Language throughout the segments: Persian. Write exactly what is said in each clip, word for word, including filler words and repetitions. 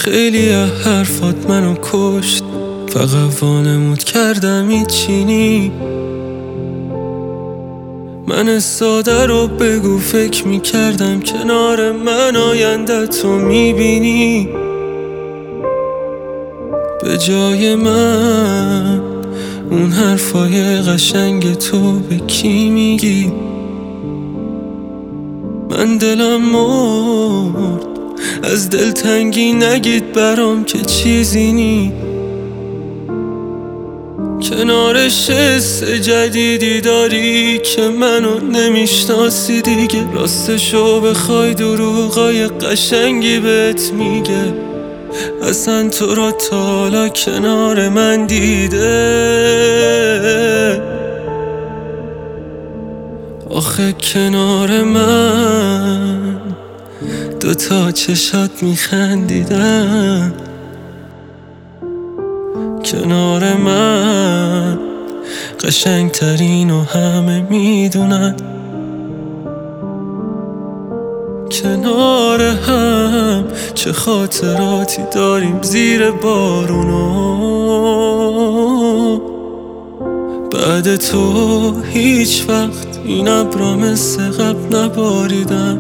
خیلی از حرفات منو کشت، فقط وانمود کردم هیچی نی. من ساده رو بگو، فکر میکردم کنار من آینده تو میبینی. به جای من اون حرفای قشنگ تو به کی میگی؟ من دلم مرد از دلتنگی، نگید برام که چیزی نی. کنارش حس جدیدی داری که منو نمیشناسی دیگه. راستشو بخوای دروغای قشنگی بهت میگه، اصلا تو را تا حالا کنار من دیده؟ آخه کنار من دوتا چشات میخندیدن، کنار من قشنگترین و همه میدونن. کنار هم چه خاطراتی داریم زیر بارونو. بعد تو هیچ وقت این ابرا مثل قبل نباریدن.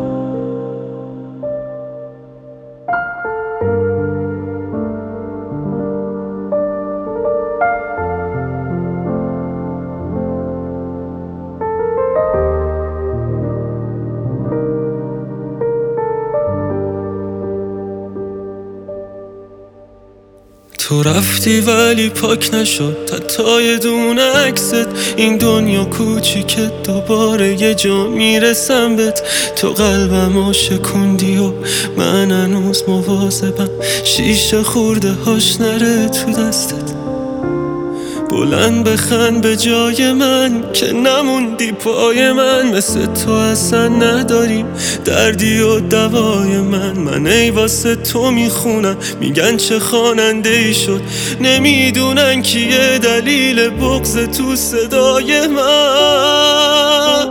تو رفتی ولی پاک نشد حتی یه دونه عکست. این دنیا کوچیکه دوباره یه جا میرسم بهت. تو قلبمو شکوندی و من هنوز مواظبم شیشه خورده هاش نره تو دستت. بلند بخند به جای من که نموندی پای من. مثل تو اصلا نداریم دردی و دوای من. من ای واسه تو میخونم، میگن چه خواننده ای شد، نمیدونن کیه دلیل بغض تو صدای من.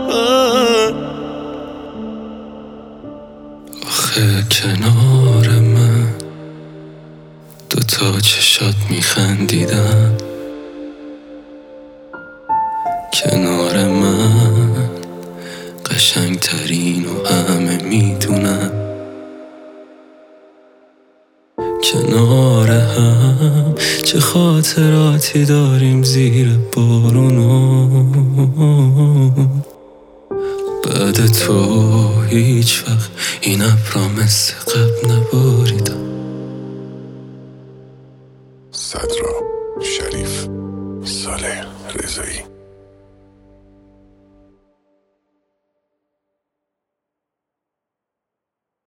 آخه کنار من دوتا چشات میخندیدن، کنار من قشنگترین و همه میدونن. کنار هم چه خاطراتی داریم زیر بارونو. بعد تو هیچ وقت این ابرا مثل قبل نباریدم. صدرا شریف صالح رضایی.